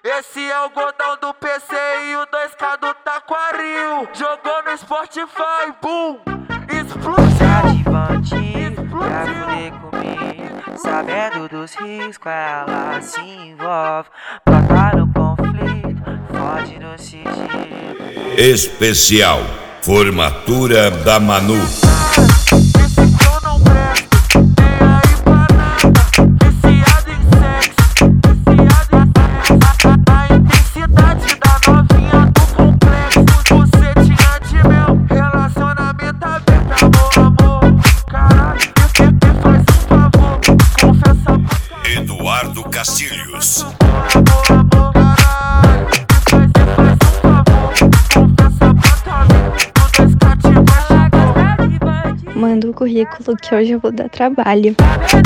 Esse é o godão do PC e o 2K do Taquaril. Jogou no Spotify, boom, explodiu. Quer fuder comigo, sabendo dos riscos, ela se envolve. Placa no conflito, fode no sigilo. Especial Formatura da Manu. Eduardo Castilhos. Manda o currículo que hoje eu vou dar trabalho.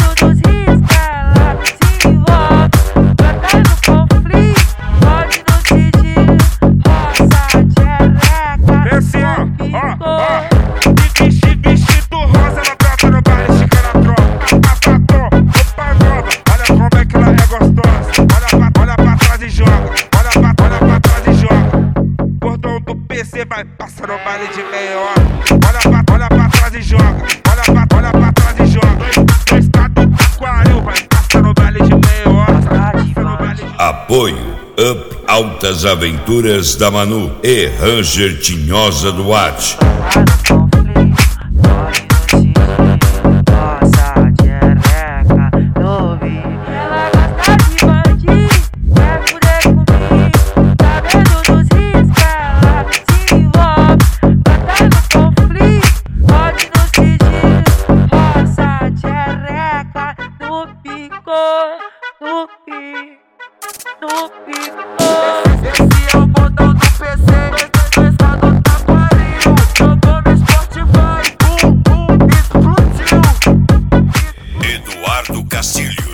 Você vai passar no baile de meia hora. Olha pra trás e joga. Olha pra trás e joga. Dois do Taquaril vai passar no baile de meia hora. Apoio Up Altas Aventuras da Manu e Ranger Tinhosa Duarte. Esse é o godão do PC, 2K do Taquaril. Jogou no Spotify, boom, explodiu. Eduardo Castilho.